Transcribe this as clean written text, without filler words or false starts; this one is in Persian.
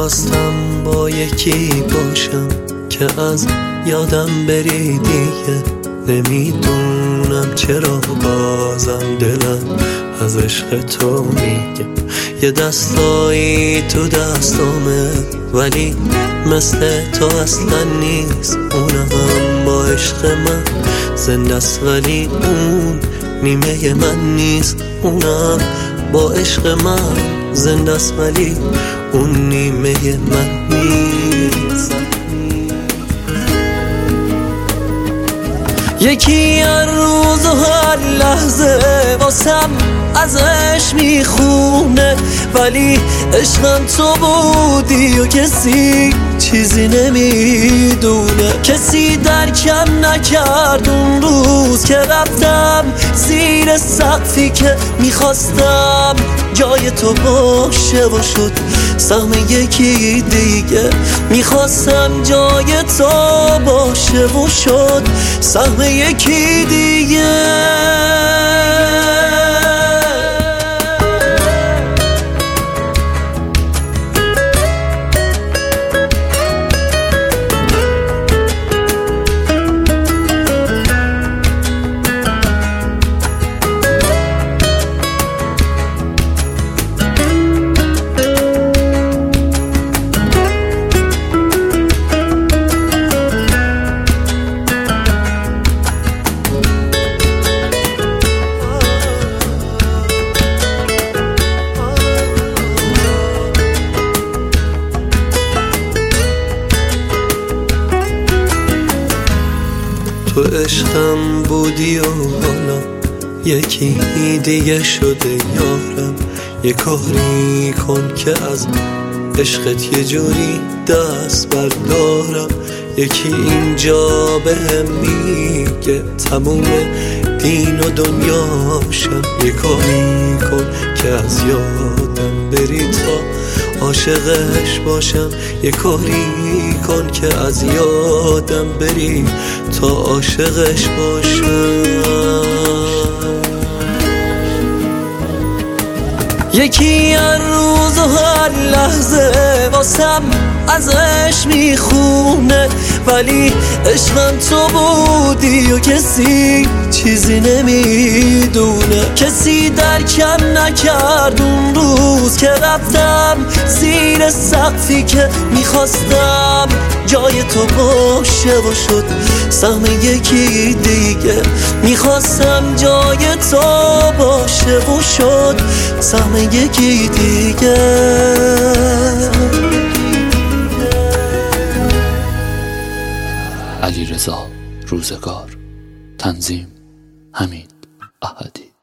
میخواستم با یکی باشم که از یادم بری دیگه. نمیدونم چرا بازم دلم از عشق تو میگه. یه دستایی تو دستامه ولی مثل تو اصلا نیست. اونم با عشق من زنده است ولی اون نیمه من نیست. اونم با عشق من زنده است ولی اون نیمه من نیست. یکی هر روز و هر لحظه واسم ازش میخونه ولی عشقم تو بودی و کسی چیزی نمیدونه. کسی درکم نکرد اون روز که رفتم زیر سقفی که میخواستم جای تو باشه و شد سهم یکی دیگه. میخواستم جای تو باشه و شد سهم یکی دیگه. تو عشقم بودی و حالا یکی دیگه شده یارم. یه کاری کن که از عشقت یه جوری دست بردارم. یکی اینجا بهم میگه تموم دین و دنیاشم. یه کاری کن که از یادم بری تا عاشقش باشم. یه کاری کن که از یادم بری تا عاشقش باشم. یکی هر روز و هر لحظه واسم ازش میخونه ولی عشقم تو بودی و کسی چیزی نمیدونه. کسی درکم نکرد اون روز که رفتم زیر سقفی که میخواستم جای تو باشه و شد سهم یکی دیگه. میخواستم جای تو باشه و شد سهم یکی دیگه. علیرضا روزگار. تنظیم حمید احدی.